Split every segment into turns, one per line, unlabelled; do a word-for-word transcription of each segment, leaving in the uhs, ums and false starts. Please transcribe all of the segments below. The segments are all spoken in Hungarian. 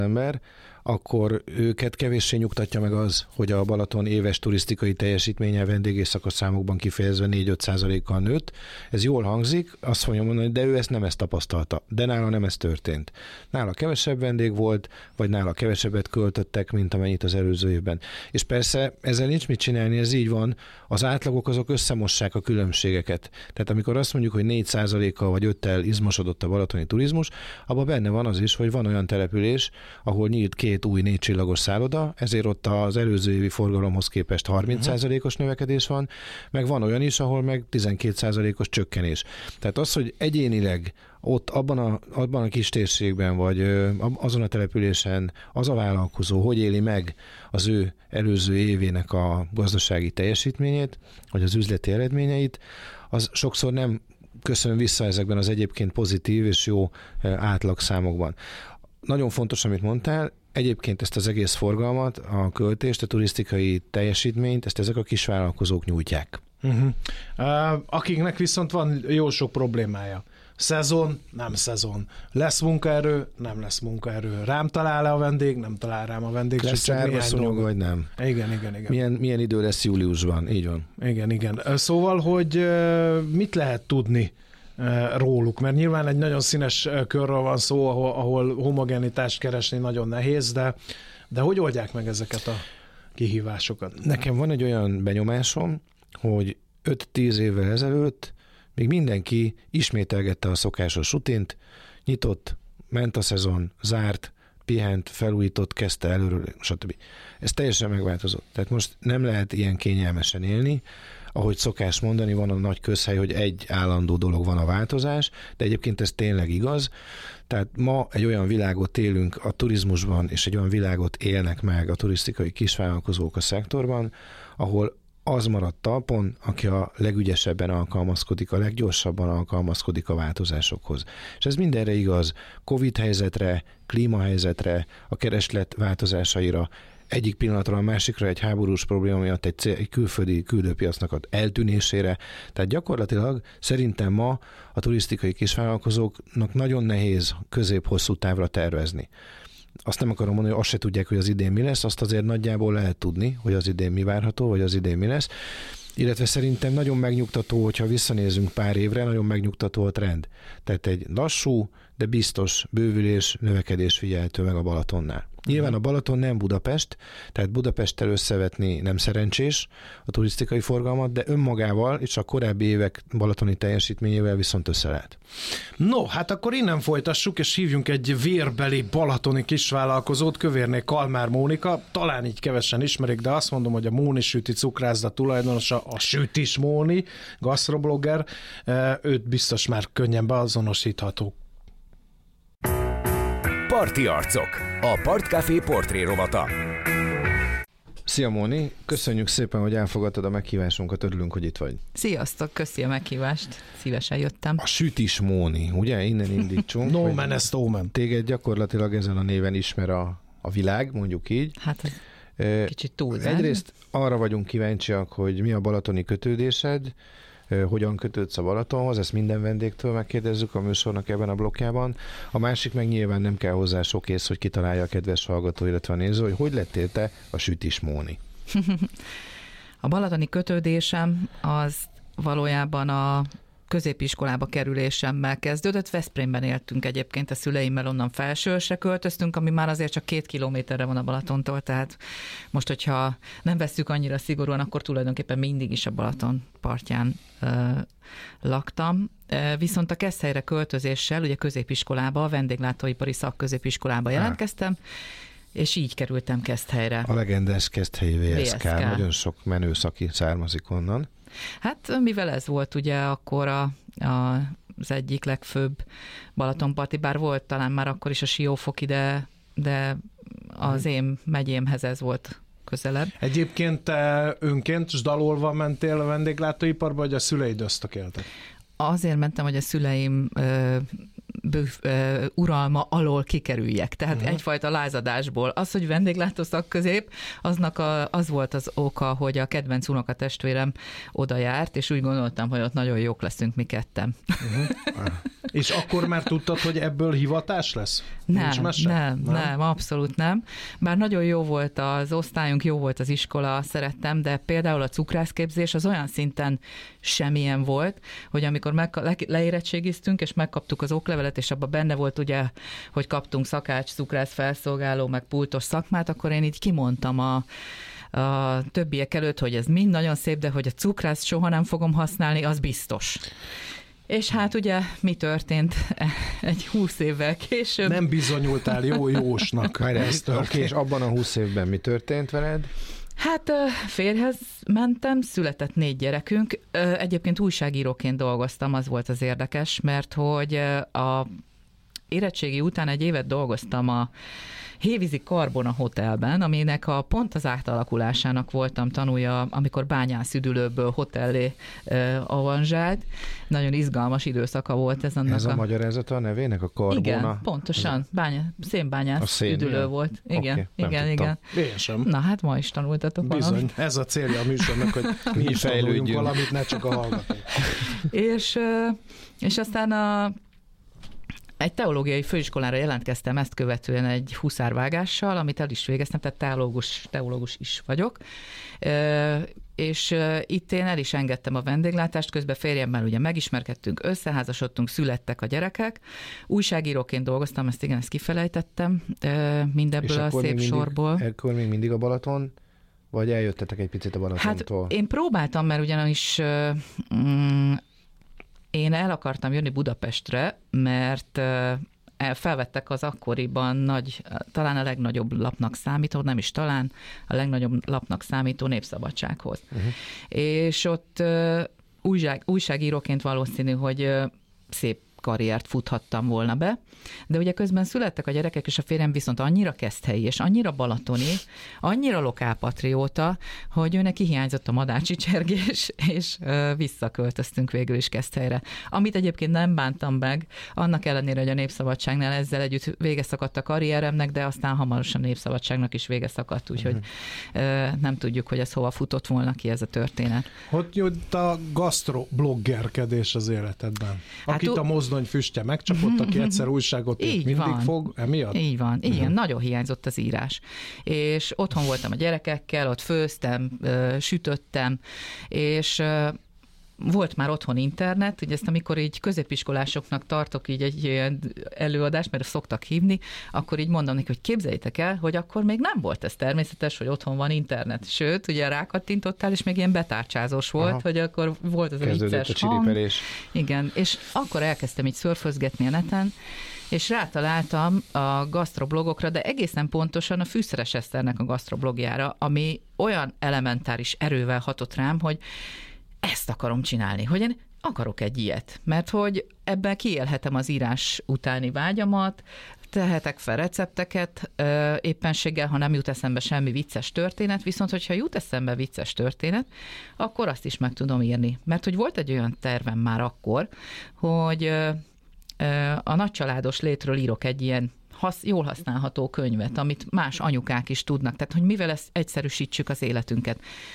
ember, akkor őket kevéssé nyugtatja meg az, hogy a Balaton éves turisztikai teljesítménye vendégészakos számokban kifejezve négy-öt százalékkal nőtt. Ez jól hangzik, azt fogja mondani, de ő ezt nem ezt tapasztalta. De nála nem ez történt. Nála kevesebb vendég volt, vagy nála kevesebbet költöttek, mint amennyit az előző évben. És persze ezzel nincs mit csinálni, ez így van. Az átlagok azok összemossák a különbségeket. Tehát amikor azt mondjuk, hogy négy százalékkal vagy öttel izmosodott a balatoni turizmus, abban benne van az is, hogy van olyan település, ahol nyílt két két új négycsillagos szálloda, ezért ott az előző évi forgalomhoz képest harminc százalékos növekedés van, meg van olyan is, ahol meg tizenkét százalékos csökkenés. Tehát az, hogy egyénileg ott abban a, abban a kis térségben, vagy azon a településen az a vállalkozó, hogy éli meg az ő előző évének a gazdasági teljesítményét, vagy az üzleti eredményeit, az sokszor nem köszön vissza ezekben az egyébként pozitív és jó átlagszámokban. Nagyon fontos, amit mondtál, egyébként ezt az egész forgalmat, a költést, a turisztikai teljesítményt, ezt ezek a kisvállalkozók nyújtják.
Uh-huh. Uh, akiknek viszont van jó sok problémája. Szezon, nem szezon. Lesz munkaerő, nem lesz munkaerő. Rám talál-e a vendég, nem talál rám a vendég.
Lesz sárgaszúnyog, vagy nem?
Igen, igen, igen.
Milyen, milyen idő lesz júliusban, így van.
Igen, igen. Szóval, hogy mit lehet tudni róluk, mert nyilván egy nagyon színes körről van szó, ahol, ahol homogenitást keresni nagyon nehéz, de, de hogy oldják meg ezeket a kihívásokat?
Nekem van egy olyan benyomásom, hogy öt-tíz évvel ezelőtt még mindenki ismételgette a szokásos rutint, nyitott, ment a szezon, zárt, pihent, felújított, kezdte előről, stb. Ez teljesen megváltozott. Tehát most nem lehet ilyen kényelmesen élni. Ahogy szokás mondani, van a nagy közhely, hogy egy állandó dolog van a változás, de egyébként ez tényleg igaz. Tehát ma egy olyan világot élünk a turizmusban, és egy olyan világot élnek meg a turisztikai kisvállalkozók a szektorban, ahol az maradt talpon, aki a legügyesebben alkalmazkodik, a leggyorsabban alkalmazkodik a változásokhoz. És ez mindenre igaz, Covid helyzetre, klímahelyzetre, a kereslet változásaira, egyik pillanatra a másikra egy háborús probléma miatt egy, cél, egy külföldi küldőpiacnak az eltűnésére. Tehát gyakorlatilag szerintem ma a turisztikai kisvállalkozóknak nagyon nehéz közép-hosszú távra tervezni. Azt nem akarom mondani, hogy azt se tudják, hogy az idén mi lesz, azt azért nagyjából lehet tudni, hogy az idén mi várható, vagy az idén mi lesz. Illetve szerintem nagyon megnyugtató, hogyha visszanézünk pár évre, nagyon megnyugtató a trend. Tehát egy lassú, de biztos bővülés, növekedés figyelhető meg a Balatonnál. Nyilván a Balaton nem Budapest, tehát Budapesttel összevetni nem szerencsés a turisztikai forgalmat, de önmagával és a korábbi évek balatoni teljesítményével viszont össze lehet.
No, hát akkor innen folytassuk, és hívjunk egy vérbeli balatoni kisvállalkozót, Kövérné Kalmár Mónika. Talán így kevesen ismerik, de azt mondom, hogy a Móni Süti cukrászda tulajdonosa, a Sütis Móni, gasztroblogger, őt biztos már könnyen beazonosítható.
Parti arcok. A Partcafé portré rovata.
Szia Móni, köszönjük szépen, hogy elfogadtad a meghívásunkat, örülünk, hogy itt vagy.
Sziasztok, köszi a meghívást, szívesen jöttem.
A Sütis Móni, ugye? Innen indítsunk.
No man ezt omen.
Téged gyakorlatilag ezen a néven ismer a, a világ, mondjuk így.
Hát ez kicsit túlzás.
Egyrészt arra vagyunk kíváncsiak, hogy mi a balatoni kötődésed, hogyan kötődsz a Balatonhoz, ezt minden vendégtől megkérdezzük a műsornak ebben a blokkjában. A másik meg nyilván nem kell hozzá sok ész, hogy kitalálja a kedves hallgató, illetve a néző, hogy hogy lettél te a Sütis Móni.
A balatoni kötődésem az valójában a középiskolába kerülésemmel kezdődött. Veszprémben éltünk egyébként a szüleimmel, onnan Felsősre költöztünk, ami már azért csak két kilométerre van a Balatontól, tehát most, hogyha nem vesszük annyira szigorúan, akkor tulajdonképpen mindig is a Balaton partján ö, laktam. Viszont a Keszthelyre költözéssel, ugye középiskolába, a vendéglátóipari szakközépiskolába jelentkeztem, és így kerültem Keszthelyre.
A legendás Keszthelyi vé es ká, nagyon sok menő szaki származik onnan.
Hát mivel ez volt ugye akkor a, a, az egyik legfőbb balatonparti, bár volt talán már akkor is a Siófoki, de, de az én megyémhez ez volt közelebb.
Egyébként te önként zsdalolva mentél a vendéglátóiparba, vagy a szüleid ösztökéltek?
Azért mentem, hogy a szüleim ö, büf, uh, uralma alól kikerüljek. Tehát
uh-huh.
egyfajta lázadásból. Az, hogy vendéglátó szakközép, aznak a, az volt az oka, hogy a kedvenc unokatestvérem oda járt, és úgy gondoltam, hogy ott nagyon jók leszünk mi ketten.
Uh-huh. És akkor már tudtad, hogy ebből hivatás lesz?
Nem, nem, nem, nem, abszolút nem. Bár nagyon jó volt az osztályunk, jó volt az iskola, szerettem, de például a cukrászképzés az olyan szinten semmilyen volt, hogy amikor meg, le, leérettségiztünk, és megkaptuk az oklevelet, és abban benne volt ugye, hogy kaptunk szakács, cukrász, felszolgáló, meg pultos szakmát, akkor én így kimondtam a a többiek előtt, hogy ez mind nagyon szép, de hogy a cukrászt soha nem fogom használni, az biztos. És hát ugye mi történt egy húsz évvel később?
Nem bizonyultál jó jósnak.
Ez történt. És abban a húsz évben mi történt veled?
Hát férjhez mentem, született négy gyerekünk. Egyébként újságíróként dolgoztam, az volt az érdekes, mert hogy a érettségi után egy évet dolgoztam a Hévízi Karbona Hotelben, aminek a pont az átalakulásának voltam tanulja, amikor bányászüdülőből hotellé uh, avanzsált. Nagyon izgalmas időszaka volt ez annak.
Ez a,
a
magyarázata a nevének, a Karbona?
Igen, pontosan. Bánya, szénbányász
szén,
üdülő
ilyen?
volt. Igen,
okay,
igen, igen.
Én sem.
Na hát ma is tanultatok
Bizony,
valamit.
ez a célja a műsornak, hogy mi is tanuljunk valamit, ne csak a hallgatók.
és, és aztán a egy teológiai főiskolára jelentkeztem ezt követően egy huszárvágással, amit el is végeztem, tehát teológus, teológus is vagyok. És itt én el is engedtem a vendéglátást, közben férjemmel ugye megismerkedtünk, összeházasodtunk, születtek a gyerekek. Újságíróként dolgoztam, ezt igen, ezt kifelejtettem mindebből a szép
mindig,
sorból.
Akkor még mindig a Balaton? Vagy eljöttetek egy picit a Balatontól?
Hát én próbáltam, mert ugyanis mm, én el akartam jönni Budapestre, mert felvettek az akkoriban nagy, talán a legnagyobb lapnak számító, nem is talán, a legnagyobb lapnak számító Népszabadsághoz. Uh-huh. És ott újság, újságíróként valószínű, hogy szép karriert futhattam volna be, de ugye közben születtek a gyerekek, és a férjem viszont annyira keszthelyi, és annyira balatoni, annyira lokálpatrióta, hogy őnek hiányzott a madácsi csergés, és visszaköltöztünk végül is Keszthelyre. Amit egyébként nem bántam meg, annak ellenére, hogy a Népszabadságnál ezzel együtt vége szakadt a karrieremnek, de aztán hamarosan a Népszabadságnak is vége szakadt, úgyhogy uh-huh. nem tudjuk, hogy ez hova futott volna ki ez a történet.
Hogy jött a gasztrobloggerkedés az életedben? Akit hát, a mozdony füstje megcsapott, aki egyszer újságot írt, mindig
van. Fog,
emiatt?
Így van, igen, uh-huh. nagyon hiányzott az írás. És otthon voltam a gyerekekkel, ott főztem, sütöttem, és volt már otthon internet, ugye ezt amikor így középiskolásoknak tartok így egy ilyen előadást, mert szoktak hívni, akkor így mondom neki, hogy képzeljétek el, hogy akkor még nem volt ez természetes, hogy otthon van internet. Sőt, ugye rákattintottál, és még ilyen betárcsázós volt, aha. hogy akkor volt az a vicces hang. Igen, és akkor elkezdtem így szörfözgetni a neten, és rátaláltam a gasztroblogokra, de egészen pontosan a Fűszeres Eszternek a gasztroblogjára, ami olyan elementáris erővel hatott rám, hogy ezt akarom csinálni, hogy én akarok egy ilyet, mert hogy ebben kiélhetem az írás utáni vágyamat, tehetek fel recepteket ö, éppenséggel, ha nem jut eszembe semmi vicces történet, viszont hogyha jut eszembe vicces történet, akkor azt is meg tudom írni. Mert hogy volt egy olyan tervem már akkor, hogy ö, ö, a nagycsaládos létről írok egy ilyen hasz, jól használható könyvet, amit más anyukák is tudnak. Tehát, hogy mivel ezt egyszerűsítsük az életünket.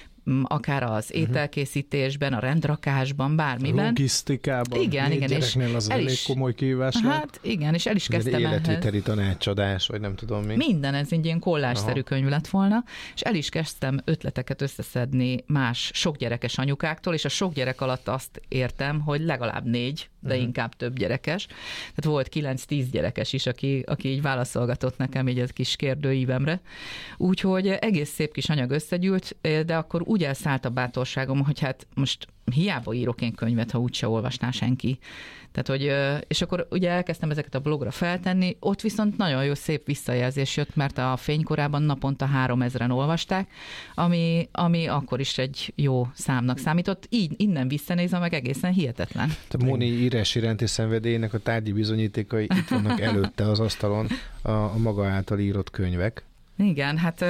Akár az ételkészítésben, a rendrakásban, bármiben.
Logisztikában.
Igen, igen. És
az elég is, komoly kihívás.
Hát igen, és el is kezdtem ehhez.
Életviteli tanácsadás, vagy nem tudom mi.
Minden, ez egy ilyen kollásszerű könyv lett volna, és el is kezdtem ötleteket összeszedni más sokgyerekes anyukáktól, és a sok gyerek alatt azt értem, hogy legalább négy, de uh-huh. inkább több gyerekes. Tehát volt kilenc-tíz gyerekes is, aki, aki így válaszolgatott nekem így egy kis kérdőívemre. Úgyhogy egész szép kis anyag összegyűlt, de akkor úgy elszállt a bátorságom, hogy hát most hiába írok én könyvet, ha úgyse olvasná senki. Tehát, hogy, és akkor ugye elkezdtem ezeket a blogra feltenni, ott viszont nagyon jó szép visszajelzés jött, mert a Fénykorában naponta háromezren olvasták, ami, ami akkor is egy jó számnak számított. Így innen visszanézve meg egészen hihetetlen.
A Móni írás iránti szenvedélyének a tárgyi bizonyítékai itt vannak előtte az asztalon, a, a maga által írott könyvek.
Igen, hát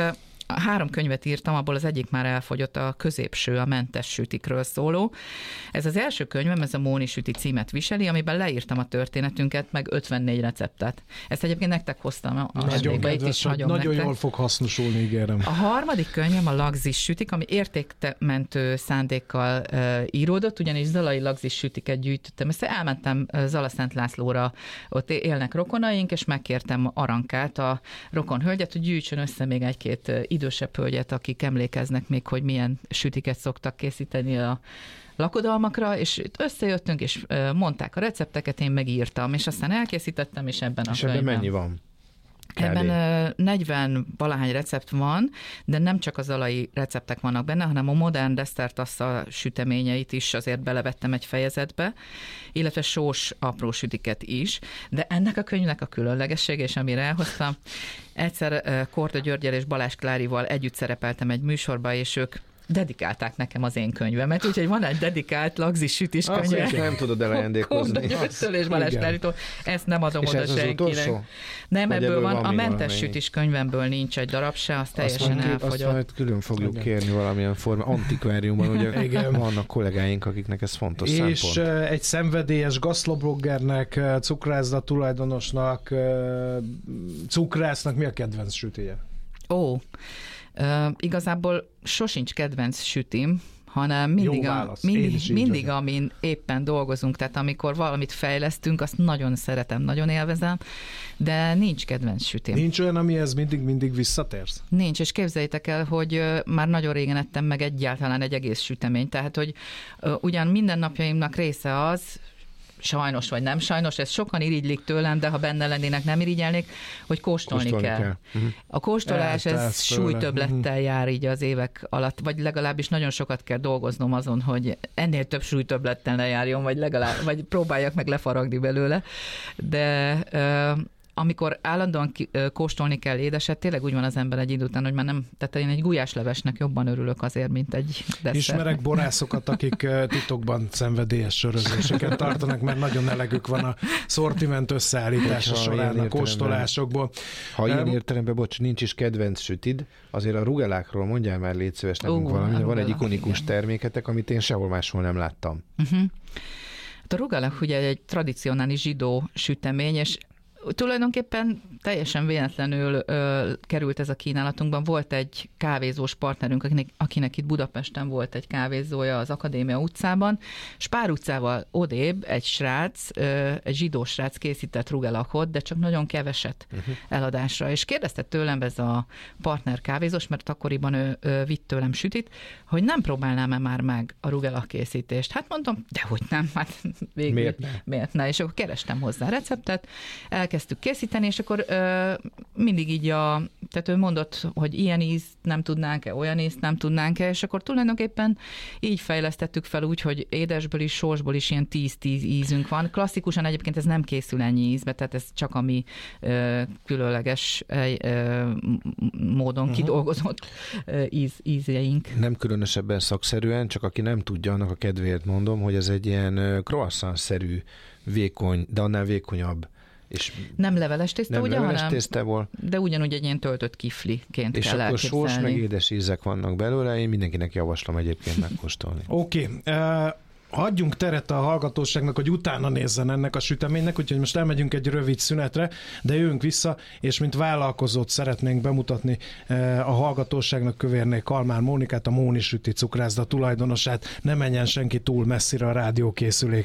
három könyvet írtam, abból az egyik már elfogyott, a középső, a mentes sütikről szóló. Ez az első könyvem, ez a Móni süti címet viseli, amiben leírtam a történetünket, meg ötvennégy receptet. Ezt egyébként nektek hoztam a
Nagyon kedves,
itt is hagyom
nagyon
nektek.
jól fog hasznosulni, ígérem.
A harmadik könyvem a lagzis sütik, ami értékmentő szándékkal uh, íródott, ugyanis zalai lagzis sütiket gyűjtöttem. Ezt elmentem Zala Szent Lászlóra, ott élnek rokonaink, és megkértem Arankát, a rokonhölgyet, hogy gyűjtsön össze még egy-két idősebb hölgyet, akik emlékeznek még, hogy milyen sütiket szoktak készíteni a lakodalmakra, és itt összejöttünk, és mondták a recepteket, én megírtam, és aztán elkészítettem, és ebben a
És
könyvben.
ebben mennyi van? Kb.
Ebben negyven valahány recept van, de nem csak az alai receptek vannak benne, hanem a modern desszertassza süteményeit is azért belevettem egy fejezetbe, illetve sós apró sütiket is, de ennek a könyvnek a különlegessége, és amire elhoztam, egyszer Korda Györgyel és Balázs Klárival együtt szerepeltem egy műsorba, és ők dedikálták nekem az én könyvemet, úgyhogy van egy dedikált lagzis sütis könyve.
Azt nem tudod elajándékozni.
Korda Györgytől és Balázs Klárítól. Ezt nem adom
és
oda
ez
senkinek. Nem,
Vagy
ebből
ebből
van.
van
A mentes
valami?
sütis könyvemből nincs egy darab se, az teljesen
azt
elfogyott.
Azt majd külön fogjuk
Igen.
kérni valamilyen formában. Antikváriumban, ugye
Igen.
vannak kollégáink, akiknek ez fontos
És
szempont.
uh, egy szenvedélyes gasztrobloggernek, uh, cukrászda tulajdonosnak, uh, cukrásznak mi a kedvenc sütije?
Ó, uh, igazából sosincs kedvenc sütim, hanem mindig,
Jó
a,
válasz. Én is
mindig,
így
mindig
vagyok.
amin éppen dolgozunk, tehát amikor valamit fejlesztünk, azt nagyon szeretem, nagyon élvezem, de nincs kedvenc sütim.
Nincs olyan, amihez mindig-mindig visszatérsz?
Nincs, és képzeljétek el, hogy ö, már nagyon régen ettem meg egyáltalán egy egész süteményt, tehát hogy ö, ugyan mindennapjaimnak része az, sajnos vagy nem sajnos, ez sokan irigylik tőlem, de ha benne lennének, nem irigyelnék, hogy kóstolni,
Kóstolni
kell.
kell. Uh-huh.
A kóstolás, ez
Eltelsz tőle.
súlytöbblettel jár így az évek alatt, vagy legalábbis nagyon sokat kell dolgoznom azon, hogy ennél több súlytöbblettel ne járjon, vagy legalább, vagy próbáljak meg lefaragni belőle. De ö, amikor állandóan ki, ö, kóstolni kell édeset, tényleg úgy van az ember egy idő után, hogy már nem, tehát én egy gulyáslevesnek jobban örülök azért, mint egy desszertnek.
Ismerek borászokat, akik uh, titokban szenvedélyes sörözéseket tartanak, mert nagyon elegük van a szortiment összeállítása
Hogyha
során
ilyen
a kóstolásokból.
Ha ilyen
Um,
értelemben, bocs, nincs is kedvenc sütid, azért a rugelákról mondjál már, légy szíves nekünk
Ú,
valami,
a
de van egy
rugella,
ikonikus
igen.
terméketek, amit én sehol máshol nem láttam.
Uh-huh. Hát a rugelak ugye egy tradicionális zsidó sütemény, és tulajdonképpen teljesen véletlenül ö, került ez a kínálatunkban. Volt egy kávézós partnerünk, akinek, akinek itt Budapesten volt egy kávézója az Akadémia utcában, és pár utcával odébb egy srác, ö, egy zsidó srác készített rugelakot, de csak nagyon keveset uh-huh. eladásra. És kérdezte tőlem ez a partner kávézós, mert akkoriban ő, ő vitt tőlem sütit, hogy nem próbálnám-e már meg a rugelak készítést. Hát mondtam, dehogy nem, hát végül,
Miért ne?
Miért ne? És akkor kerestem hozzá receptet, elkezdtük készíteni, és akkor ö, mindig így a, tehát ő mondott, hogy ilyen ízt nem tudnánk-e, olyan ízt nem tudnánk-e, és akkor tulajdonképpen így fejlesztettük fel úgy, hogy édesből is, sósból is ilyen tíz-tíz ízünk van. Klasszikusan egyébként ez nem készül ennyi ízbe, tehát ez csak a mi ö, különleges ö, módon uh-huh. kidolgozott ö, íz, ízjeink.
Nem különösebben szakszerűen, csak aki nem tudja, annak a kedvéért mondom, hogy ez egy ilyen croissant-szerű, vékony, de annál vékonyabb. És
nem leveles tészta,
nem
ugye,
leveles
hanem,
tésztából,
de ugyanúgy egy ilyen töltött kifliként
és
kell
akkor
elképzelni.
sós, meg édes ízek vannak belőle, én mindenkinek javaslom egyébként megkóstolni.
Oké, okay. uh, adjunk teret a hallgatóságnak, hogy utána nézzen ennek a süteménynek, úgyhogy most elmegyünk egy rövid szünetre, de jövünk vissza, és mint vállalkozót szeretnénk bemutatni uh, a hallgatóságnak Kövérné Kalmár Mónikát, a Móni Süti cukrászda tulajdonosát. Ne menjen senki túl messzire a rádiókészülék